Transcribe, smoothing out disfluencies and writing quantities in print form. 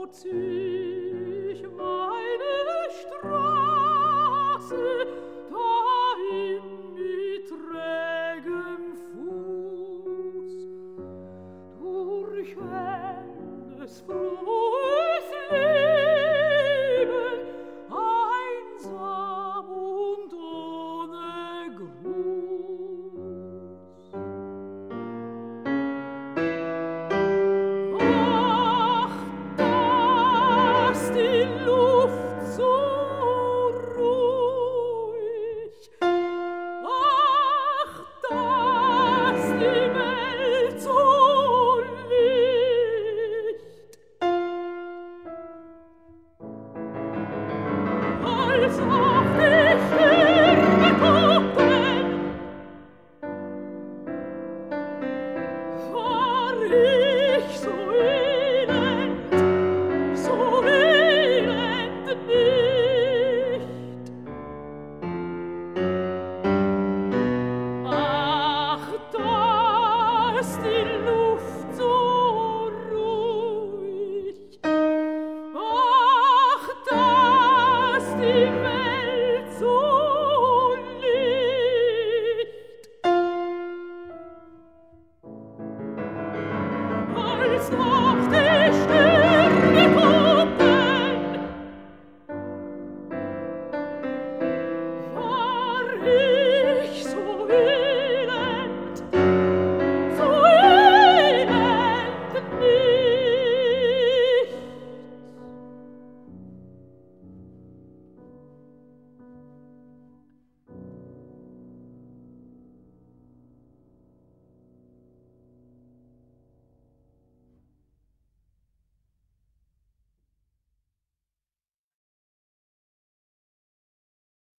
zieh ich meine Straße dahin mit trägem Fuß durch helles, frohes Leben, einsam und ohne Gruß. Ach, dass die Luft so ruhig, ach, dass die Welt so licht, als auf die Sterne gucken, war ich so elend nicht. Ach, dass die Luft so ruhig, ach, dass die Welt so licht, als